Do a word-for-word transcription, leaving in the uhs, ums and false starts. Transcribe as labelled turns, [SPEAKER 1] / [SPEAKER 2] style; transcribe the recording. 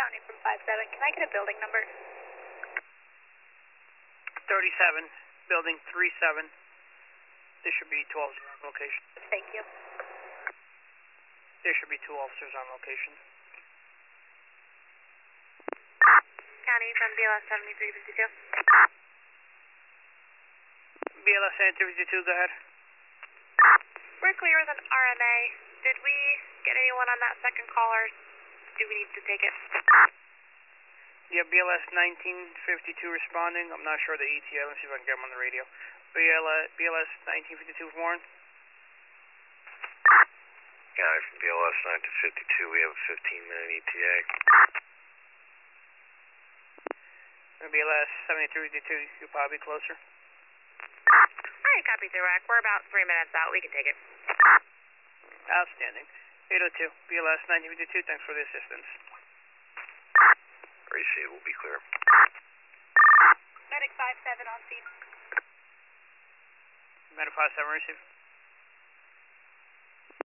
[SPEAKER 1] responding from five seven. Can I get a building number?
[SPEAKER 2] thirty-seven, building three seven. There should be two officers on location.
[SPEAKER 1] Thank you.
[SPEAKER 2] There should be two officers on location.
[SPEAKER 1] County from B L S seventy-three fifty-two.
[SPEAKER 2] B L S seventy-three fifty-two, go ahead.
[SPEAKER 1] We're clear with an R M A. Did we get anyone on that second call, or do we need to take it?
[SPEAKER 2] Yeah, B L S nineteen fifty-two responding. I'm not sure the E T A. Let's see if I can get him on the radio. B L S, B L S nineteen fifty-two, Warren.
[SPEAKER 3] Yeah, from B L S nineteen fifty-two, we have a fifteen minute E T A.
[SPEAKER 2] B L S seventy-three fifty-two, you're probably closer.
[SPEAKER 1] Alright, copy through rack. We're about three minutes out. We can take it.
[SPEAKER 2] Outstanding. eight oh two, B L S nineteen fifty-two, thanks for the assistance.
[SPEAKER 3] Receive, will be clear.
[SPEAKER 1] Medic five seven on scene.
[SPEAKER 2] Medic five seven, receive.